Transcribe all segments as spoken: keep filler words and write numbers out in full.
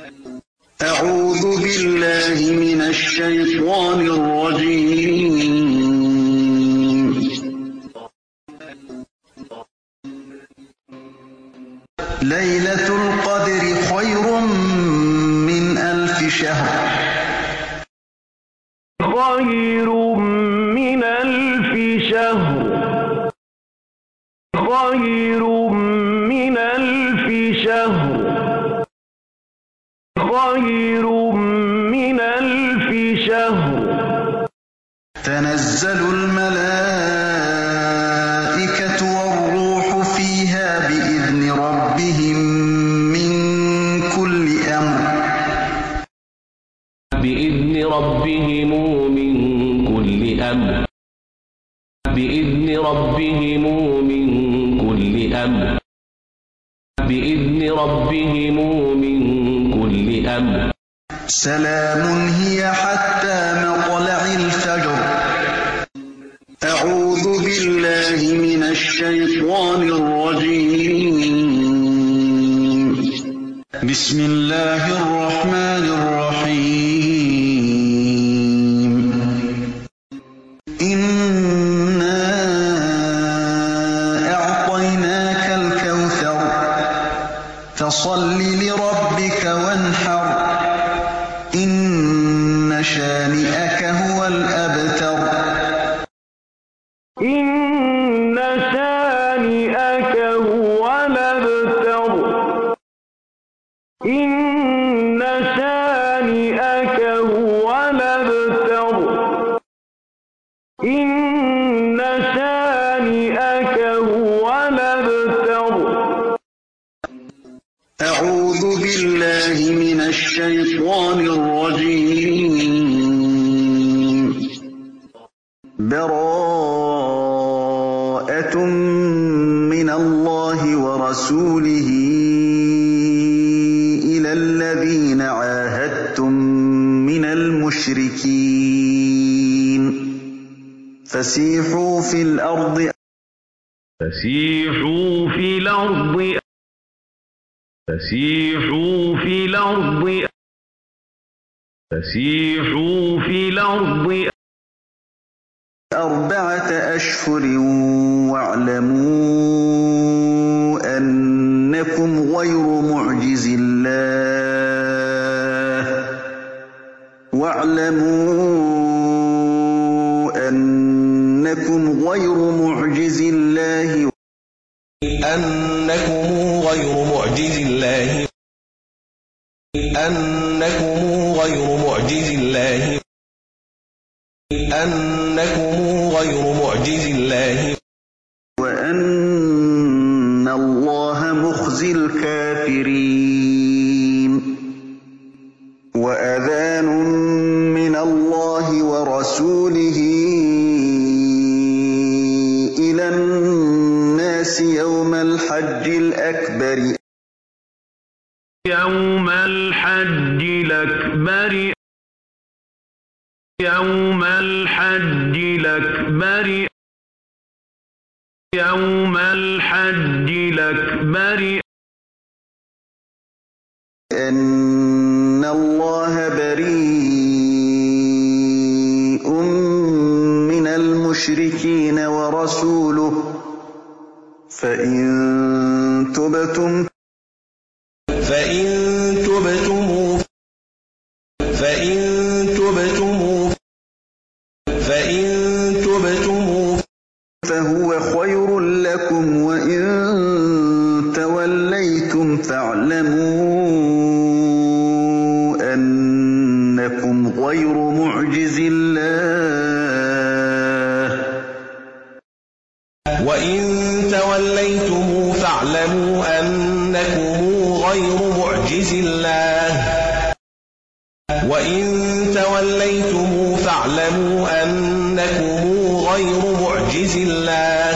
أعوذ بالله من الشيطان الرجيم. ليلة القدر خير من ألف شهر. خير من ألف شهر. خير من ألف شهر. خير من ألف شهر. تنزل الملائكة والروح فيها بإذن ربهم من كل أمر. بإذن ربهم من كل أمر. بإذن ربهم من كل أمر. بإذن ربهم من كل أمر. سلام هي حتى مطلع الفجر. أعوذ بالله من الشيطان الرجيم. بسم الله الرحمن الرحيم. إنا أعطيناك الكوثر فصل لربك وانحر إن شانئك هو الأبتر. إن شانئك هو الأبتر. إن شانئك هو الأبتر. إن شانئك هو الأبتر. أعوذ بالله من الشيطان الرجيم. براءة من الله ورسوله إلى الذين عاهدتم من المشركين فسيحوا في الأرض. فسيحوا في الأرض. فسيحوا في الأرض. فسيحوا في الأرض أربعة أشهر واعلموا أنكم غير معجز الله. واعلموا أنكم غير معجز الله. أنكم غير معجز الله. أنكم غير معجز الله. أنكم غير معجز الله. وأن الله مخزي الكافرين. وأذان من الله ورسوله إلى الناس يوم الحج الأكبر. يوم الحج الأكبر. يوم الحج الأكبر. يوم الحج الأكبر. أن الله بريء من المشركين ورسوله فإن تبتم فإن تبتم فإن تبتم فإن تبتم فهو خير لكم وإن توليتم فاعلموا أنكم غير معجز الله. وإن توليتم فاعلموا أنكم غير معجز الله. وإن توليتم فاعلموا أنكم غير معجز الله.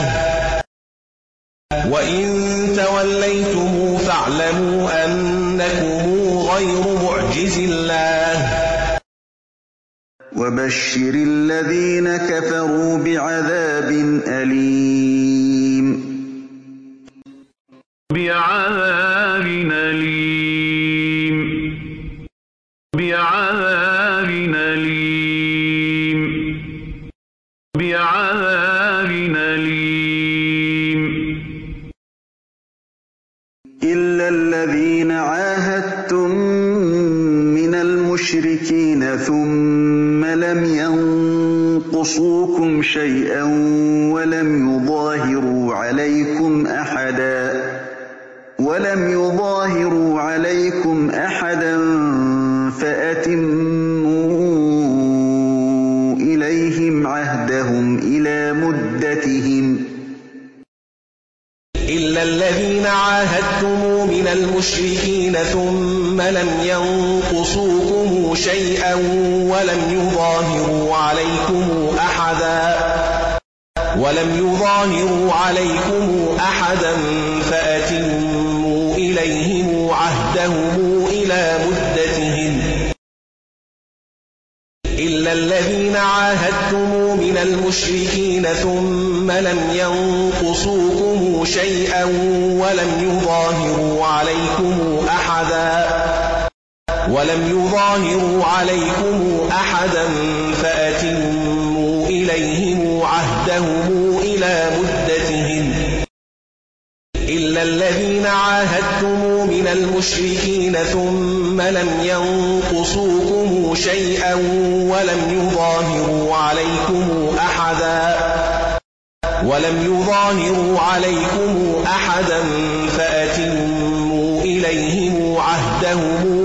وإن توليتم فاعلموا أنكم غير معجز الله. وبشر الذين كفروا بعذاب أليم. بعذاب أليم. بعذاب أليم بعذاب أليم إلا الذين عاهدتم من المشركين ثم لم ينقصوكم شيئا ولم يظاهروا عليكم أحدا ولم يظاهروا عليكم أحدا فأتموا إليهم عهدهم إلى مدتهم إلا الذين عاهدتم من المشركين ثم لم ينقصوكم شيئا ولم يظاهروا عليكم أحدا ولم يظاهروا عليكم أحدا فأتموا إليهم عهدهم إلى مدتهم إلا الذين عاهدتم من المشركين ثم لم ينقصوكم شيئا ولم يظاهروا عليكم أحدا ولم يظاهروا عليكم أحدا فأتموا إليهم عهدهم إلى مدتهم إلا الذين عاهدتم من المشركين ثم لم ينقصوكم شيئا ولم يظاهروا عليكم أحدا ولم يظاهروا عليكم أحدا فأتموا إليهم عهدهم